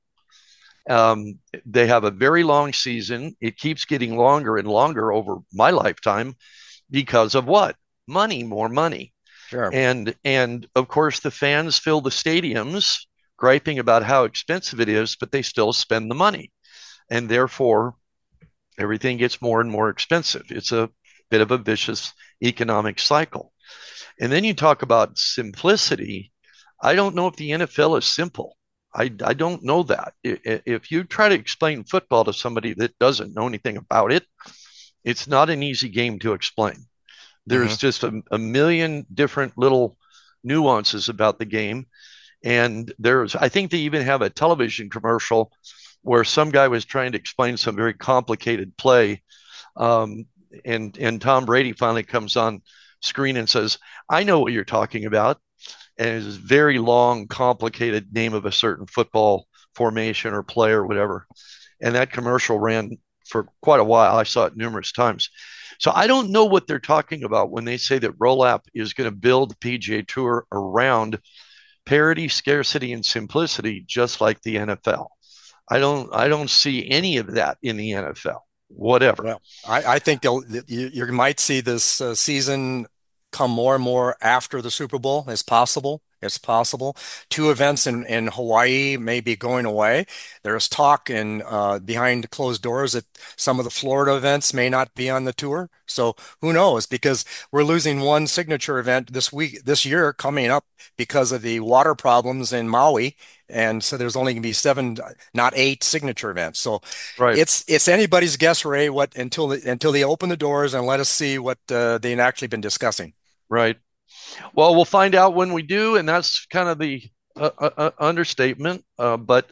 They have a very long season. It keeps getting longer and longer over my lifetime because of what? Money, more money. Sure. And of course the fans fill the stadiums griping about how expensive it is, but they still spend the money. And therefore everything gets more and more expensive. It's a bit of a vicious economic cycle. And then you talk about simplicity. I don't know if the NFL is simple. I don't know that. If you try to explain football to somebody that doesn't know anything about it, it's not an easy game to explain. There's Mhm. just a million different little nuances about the game. And I think they even have a television commercial where some guy was trying to explain some very complicated play. And Tom Brady finally comes on screen and says, I know what you're talking about. And it's a very long, complicated name of a certain football formation or player or whatever. And that commercial ran for quite a while. I saw it numerous times. So I don't know what they're talking about when they say that Roll-Up is going to build the PGA Tour around parity, scarcity, and simplicity, just like the NFL. I don't see any of that in the NFL. Whatever. Well, I think you might see this season come more and more after the Super Bowl as possible. It's possible. Two events in Hawaii may be going away. There's talk in behind closed doors that some of the Florida events may not be on the tour. So who knows? Because we're losing one signature event this year coming up because of the water problems in Maui. And so there's only going to be 7, not 8 signature events. So Right. it's anybody's guess, Ray, what until they open the doors and let us see what they've actually been discussing. Right. Well, we'll find out when we do, and that's kind of the understatement. But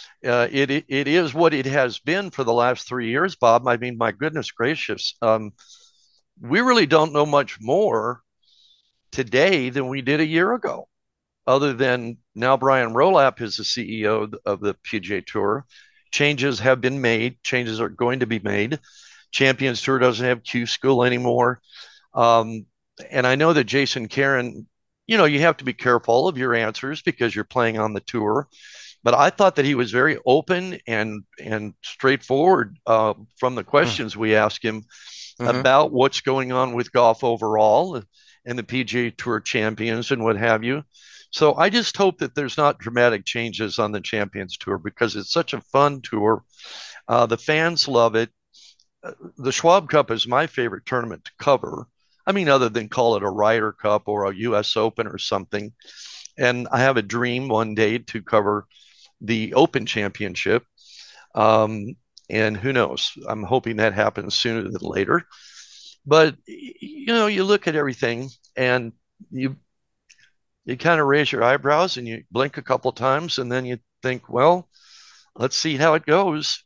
it is what it has been for the last 3 years, Bob. I mean, my goodness gracious, we really don't know much more today than we did a year ago, other than now Brian Roll-Up is the CEO of the PGA Tour. Changes have been made. Changes are going to be made. Champions Tour doesn't have Q School anymore. And I know that Jason Caron, you have to be careful of your answers because you're playing on the tour. But I thought that he was very open and straightforward from the questions we asked him about what's going on with golf overall and the PGA Tour champions and what have you. So I just hope that there's not dramatic changes on the Champions Tour because it's such a fun tour. The fans love it. The Schwab Cup is my favorite tournament to cover. I mean, other than call it a Ryder Cup or a U.S. Open or something. And I have a dream one day to cover the Open Championship. And who knows? I'm hoping that happens sooner than later. But, you look at everything and you kind of raise your eyebrows and you blink a couple times and then you think, well, let's see how it goes.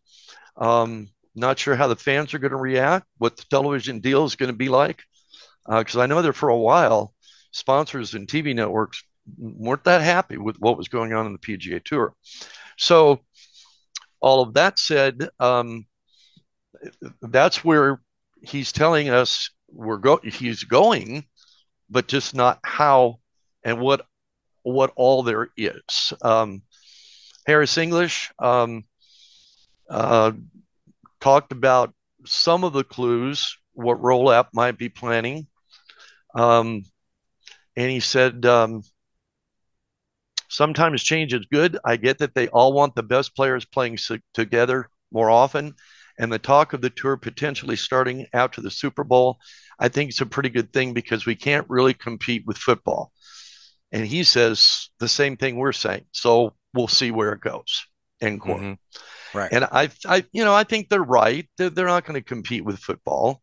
Not sure how the fans are going to react, what the television deal is going to be like. Because I know that for a while, sponsors and TV networks weren't that happy with what was going on in the PGA Tour. So all of that said, that's where he's telling us he's going, but just not how and what all there is. Harris English talked about some of the clues, what Roll-Up might be planning. And he said, sometimes change is good. I get that they all want the best players playing together more often. And the talk of the tour potentially starting after the Super Bowl, I think it's a pretty good thing because we can't really compete with football. And he says the same thing we're saying. So we'll see where it goes. End quote. Mm-hmm. Right. And I think they're right. They're not going to compete with football.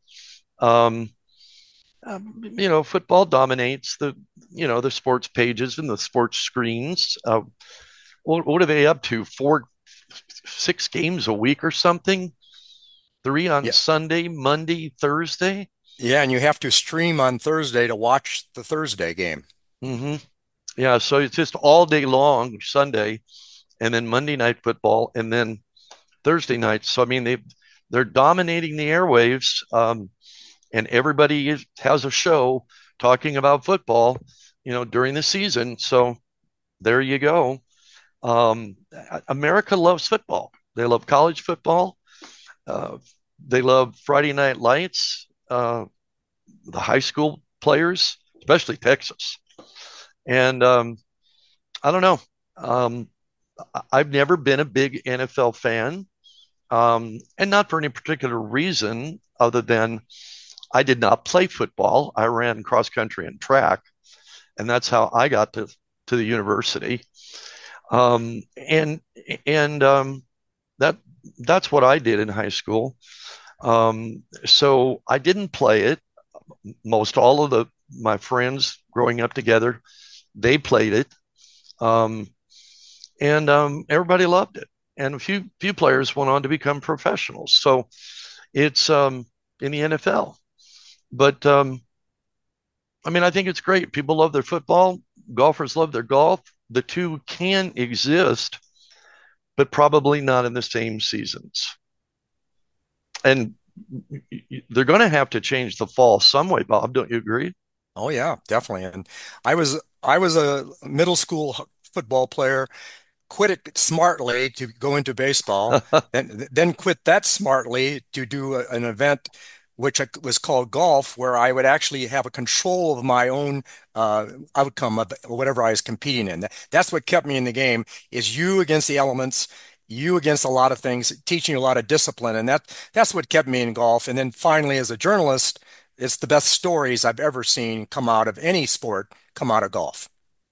Football dominates the sports pages and the sports screens. What are they up to? 6 games a week or something? 3 on Sunday, Monday, Thursday. Yeah, and you have to stream on Thursday to watch the Thursday game. Mm-hmm. Yeah, so it's just all day long Sunday, and then Monday night football, and then Thursday night. So I mean, they're dominating the airwaves, and everybody has a show talking about football, during the season. So there you go. America loves football. They love college football. They love Friday Night Lights. The high school players, especially Texas. And I don't know. I've never been a big NFL fan, and not for any particular reason other than I did not play football. I ran cross country and track, and that's how I got to the university. That's what I did in high school. So I didn't play it. Most all of my friends growing up together, they played it. Everybody loved it. And a few players went on to become professionals. So it's in the NFL. But I mean, I think it's great. People love their football. Golfers love their golf. The two can exist, but probably not in the same seasons. And they're going to have to change the fall some way, Bob. Don't you agree? Oh yeah, definitely. And I was a middle school football player, quit it smartly to go into baseball, then quit that smartly to do an event which was called golf, where I would actually have a control of my own outcome of whatever I was competing in. That's what kept me in the game, is you against the elements, you against a lot of things, teaching you a lot of discipline, and that's what kept me in golf. And then finally, as a journalist, it's the best stories I've ever seen come out of any sport come out of golf.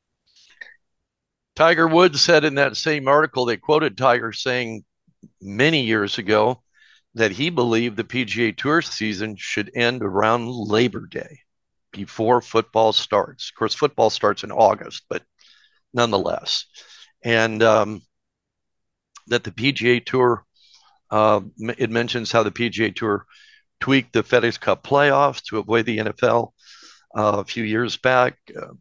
Tiger Woods said in that same article, they quoted Tiger saying many years ago that he believed the PGA Tour season should end around Labor Day before football starts. Of course, football starts in August, but nonetheless. And that the PGA Tour, it mentions how the PGA Tour tweaked the FedEx Cup playoffs to avoid the NFL a few years back.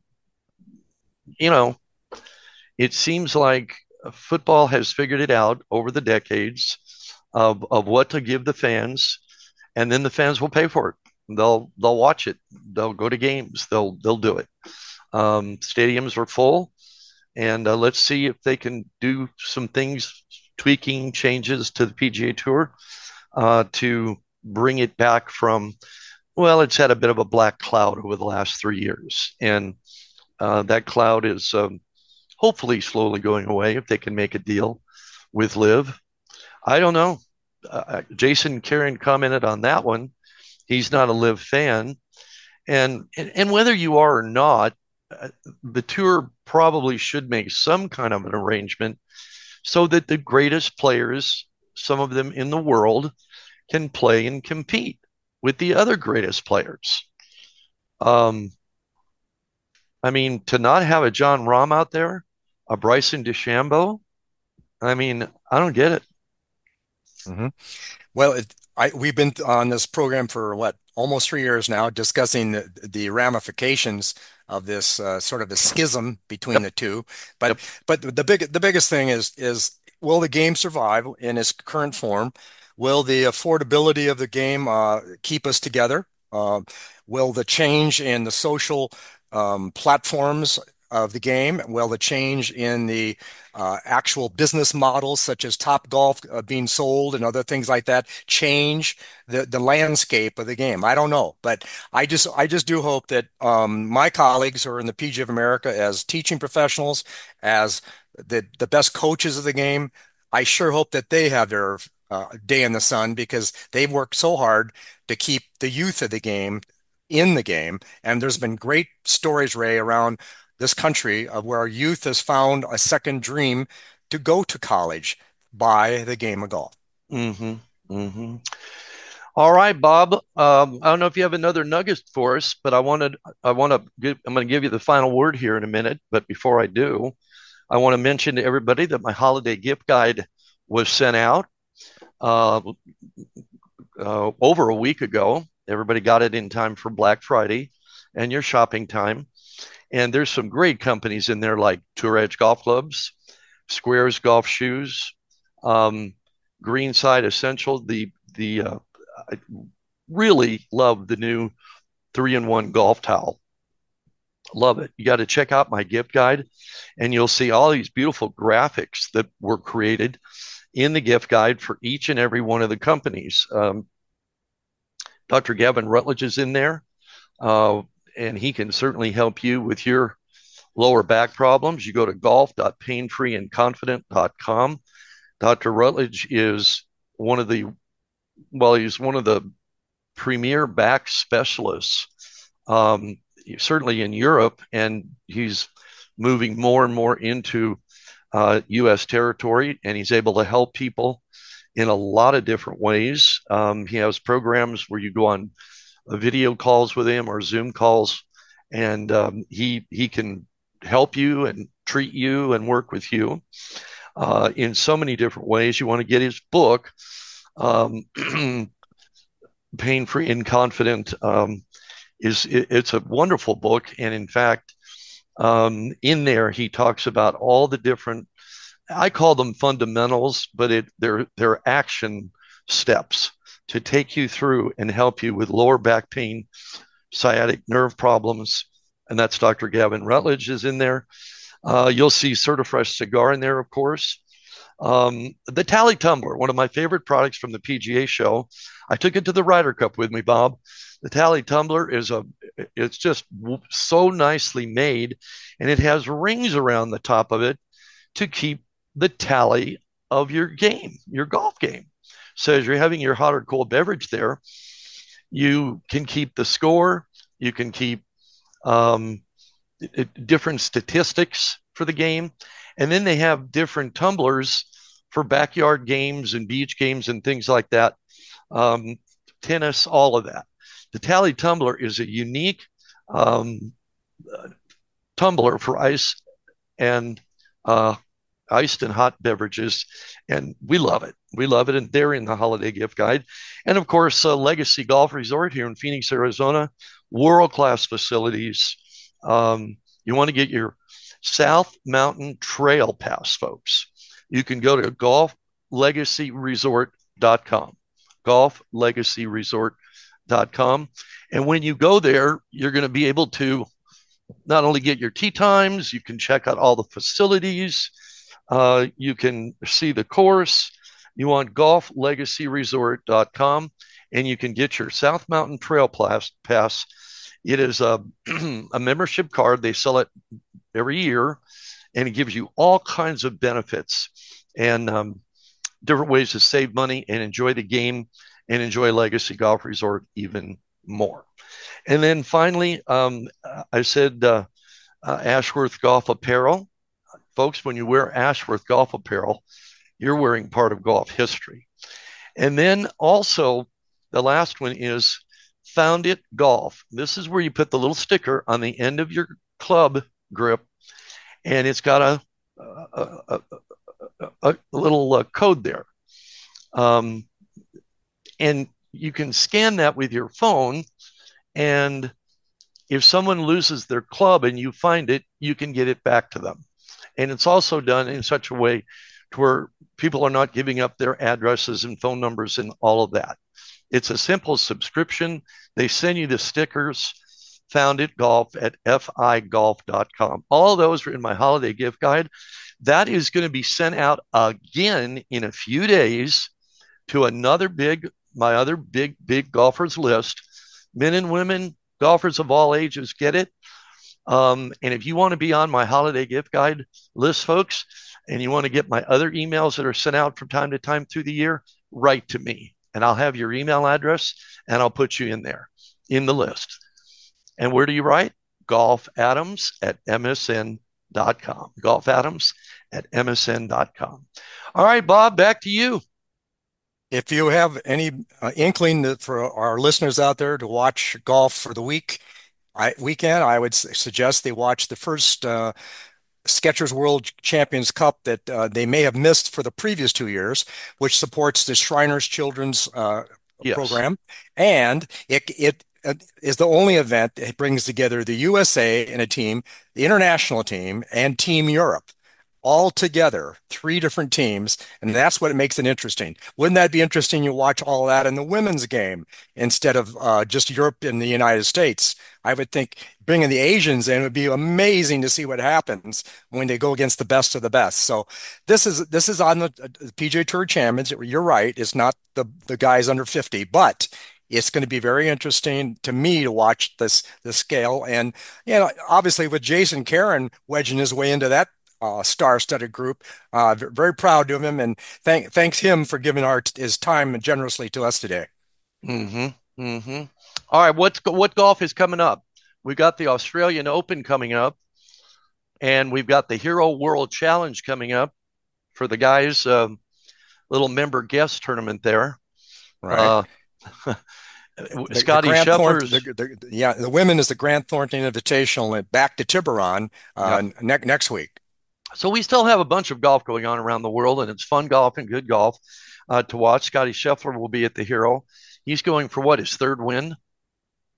You know, it seems like football has figured it out over the decades of what to give the fans, and then the fans will pay for it. They'll watch it. They'll go to games. They'll do it. Stadiums are full, and let's see if they can do some things, tweaking changes to the PGA Tour to bring it back from. Well, it's had a bit of a black cloud over the last 3 years, and that cloud is hopefully slowly going away if they can make a deal with Live. I don't know. Jason Karen commented on that one. He's not a Live fan, and whether you are or not, the tour probably should make some kind of an arrangement so that the greatest players, some of them in the world, can play and compete with the other greatest players. Um, I mean, to not have a John Rahm out there, a Bryson DeChambeau, I mean, I don't get it. Mhm. Well, we've been on this program for what, almost 3 years now, discussing the ramifications of this sort of a schism between Yep. the two. Yep. But the biggest thing is will the game survive in its current form? Will the affordability of the game keep us together? Will the change in the social platforms of the game, will the change in the actual business models, such as Top Golf being sold and other things like that, change the landscape of the game? I don't know, but I just do hope that my colleagues who are in the PGA of America, as teaching professionals, as the best coaches of the game, I sure hope that they have their day in the sun, because they've worked so hard to keep the youth of the game in the game. And there's been great stories, Ray, around this country of where our youth has found a second dream to go to college by the game of golf. Mm-hmm. Mm-hmm. All right, Bob. I don't know if you have another nugget for us, but I'm going to give you the final word here in a minute. But before I do, I want to mention to everybody that my holiday gift guide was sent out uh, over a week ago. Everybody got it in time for Black Friday and your shopping time. And there's some great companies in there like Tour Edge Golf Clubs, Squares Golf Shoes, um, Greenside Essential. I really love the new 3-in-1 golf towel. Love it. You got to check out my gift guide, and you'll see all these beautiful graphics that were created in the gift guide for each and every one of the companies. Dr. Gavin Rutledge is in there, uh, and he can certainly help you with your lower back problems. You go to golf.painfreeandconfident.com. Dr. Rutledge is one of the, well, he's one of the premier back specialists, um, certainly in Europe, and he's moving more and more into U.S. territory, and he's able to help people in a lot of different ways. He has programs where you go on video calls with him or Zoom calls, and he can help you and treat you and work with you in so many different ways. You want to get his book, um, Pain Free and Confident. it's a wonderful book. And in fact, in there, he talks about all the different, I call them fundamentals, but they're action steps to take you through and help you with lower back pain, sciatic nerve problems. And that's Dr. Gavin Rutledge is in there. You'll see Certifresh cigar in there, of course. The Tally Tumbler, one of my favorite products from the PGA show. I took it to the Ryder Cup with me, Bob. The Tally Tumbler it's just so nicely made, and it has rings around the top of it to keep the tally of your game, your golf game. So as you're having your hot or cold beverage there, you can keep the score, you can keep different statistics for the game. And then they have different tumblers for backyard games and beach games and things like that, tennis, all of that. The Tally Tumbler is a unique tumbler for iced and hot beverages, and we love it. We love it, and they're in the holiday gift guide. And of course, Legacy Golf Resort here in Phoenix, Arizona, world-class facilities. You want to get your South Mountain Trail Pass, folks. You can go to golflegacyresort.com, golflegacyresort.com. And when you go there, you're going to be able to not only get your tee times, you can check out all the facilities, you can see the course. You want golflegacyresort.com, and you can get your South Mountain Trail Pass. It is a membership card. They sell it every year, and it gives you all kinds of benefits and different ways to save money and enjoy the game and enjoy Legacy Golf Resort even more. And then finally, I said Ashworth Golf Apparel. Folks, when you wear Ashworth Golf Apparel, you're wearing part of golf history. And then also, the last one is Found It Golf. This is where you put the little sticker on the end of your club grip, and it's got a little code there. And you can scan that with your phone, and if someone loses their club and you find it, you can get it back to them. And it's also done in such a way to where people are not giving up their addresses and phone numbers and all of that. It's a simple subscription. They send you the stickers, Found It Golf at figolf.com. All of those are in my holiday gift guide. That is going to be sent out again in a few days to my other big golfers list. Men and women, golfers of all ages get it. And if you want to be on my holiday gift guide list, folks, and you want to get my other emails that are sent out from time to time through the year, write to me, and I'll have your email address, and I'll put you in there, in the list. And where do you write? golfadams@msn.com. golfadams@msn.com. All right, Bob, back to you. If you have any inkling for our listeners out there to watch golf for the weekend, I would suggest they watch the first Skechers World Champions Cup that they may have missed for the previous 2 years, which supports the Shriners Children's program. And it is the only event that brings together the USA in a team, the international team, and Team Europe. All together, 3 different teams, and that's what makes it interesting. Wouldn't that be interesting? You watch all that in the women's game instead of just Europe and the United States. I would think bringing the Asians in would be amazing to see what happens when they go against the best of the best. So this is on the PGA Tour Champions. You're right; it's not the guys under 50, but it's going to be very interesting to me to watch the scale. And obviously with Jason Caron wedging his way into that star-studded group. Very proud of him, and thanks him for giving his time generously to us today. All right, what golf is coming up? We got the Australian Open coming up, and we've got the Hero World Challenge coming up for the guys. Little member guest tournament there. Right. Scotty Scheffler's. The women is the Grant Thornton Invitational back to Tiburon next week. So we still have a bunch of golf going on around the world, and it's fun golf and good golf to watch. Scotty Scheffler will be at the Hero. He's going for his third win?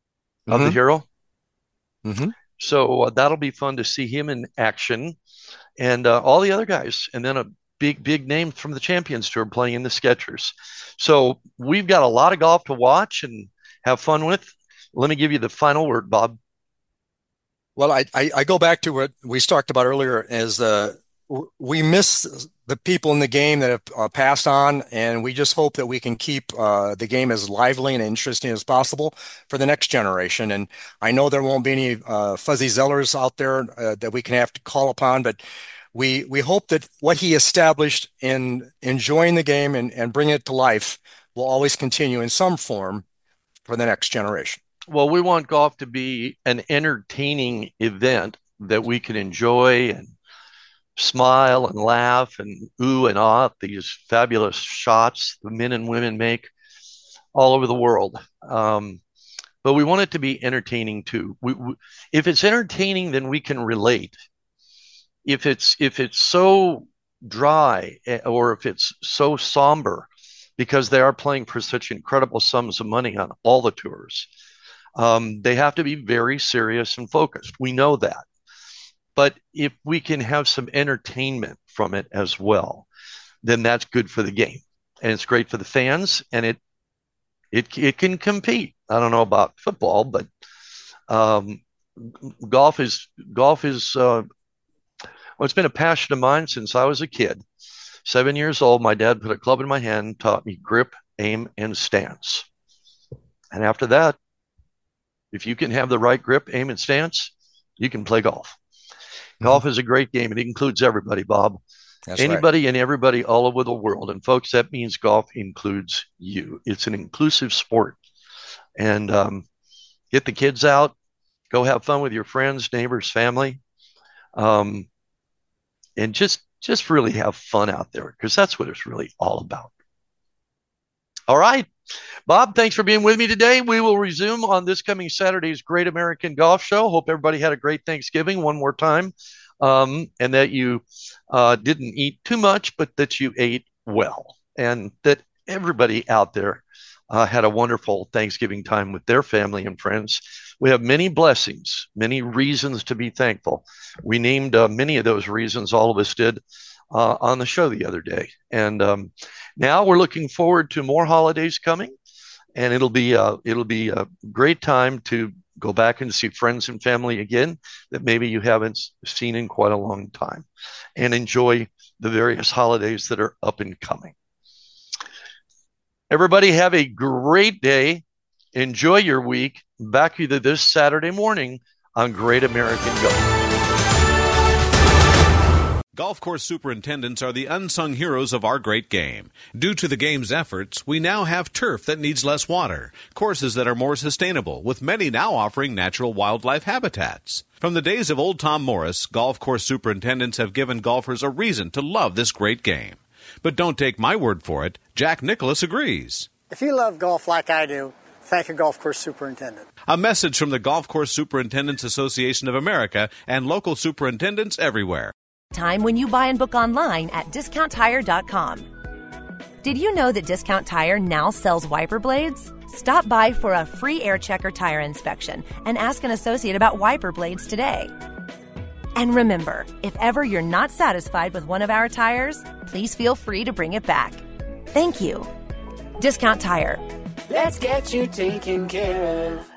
of the hero. Mm-hmm. So that'll be fun to see him in action, and all the other guys, and then a big name from the Champions Tour playing in the Skechers. So we've got a lot of golf to watch and have fun with. Let me give you the final word, Bob. Well, I go back to what we talked about earlier, as we miss the people in the game that have passed on, and we just hope that we can keep the game as lively and interesting as possible for the next generation. And I know there won't be any Fuzzy Zellers out there that we can have to call upon, but we hope that what he established in enjoying the game and bringing it to life will always continue in some form for the next generation. Well, we want golf to be an entertaining event that we can enjoy and smile and laugh and ooh and ah at these fabulous shots the men and women make all over the world. But we want it to be entertaining too. If it's entertaining, then we can relate. If it's so dry or if it's so somber, because they are playing for such incredible sums of money on all the tours, they have to be very serious and focused. We know that. But if we can have some entertainment from it as well, then that's good for the game. And it's great for the fans, and it can compete. I don't know about football, but golf is well, it's been a passion of mine since I was a kid. 7 years old, my dad put a club in my hand, taught me grip, aim, and stance. And after that, if you can have the right grip, aim, and stance, you can play golf. Golf is a great game. It includes everybody, Bob. That's Anybody right. and everybody all over the world. And folks, that means golf includes you. It's an inclusive sport. And get the kids out, go have fun with your friends, neighbors, family, and just really have fun out there, because that's what it's really all about. All right. Bob, thanks for being with me today. We will resume on this coming Saturday's Great American Golf Show. Hope everybody had a great Thanksgiving one more time, and that you didn't eat too much, but that you ate well, and that everybody out there had a wonderful Thanksgiving time with their family and friends. We have many blessings, many reasons to be thankful. We named many of those reasons, all of us did, on the show the other day. And now we're looking forward to more holidays coming, and it'll be a great time to go back and see friends and family again that maybe you haven't seen in quite a long time, and enjoy the various holidays that are up and coming. Everybody have a great day. Enjoy your week. Back with you this Saturday morning on Great American Golf. Golf course superintendents are the unsung heroes of our great game. Due to the game's efforts, we now have turf that needs less water, courses that are more sustainable, with many now offering natural wildlife habitats. From the days of old Tom Morris, golf course superintendents have given golfers a reason to love this great game. But don't take my word for it. Jack Nicklaus agrees. If you love golf like I do, thank a golf course superintendent. A message from the Golf Course Superintendents Association of America and local superintendents everywhere. Time when you buy and book online at DiscountTire.com. Did you know that Discount Tire now sells wiper blades? Stop by for a free air checker tire inspection and ask an associate about wiper blades today. And remember, if ever you're not satisfied with one of our tires, please feel free to bring it back. Thank you. Discount Tire. Let's get you taken care of.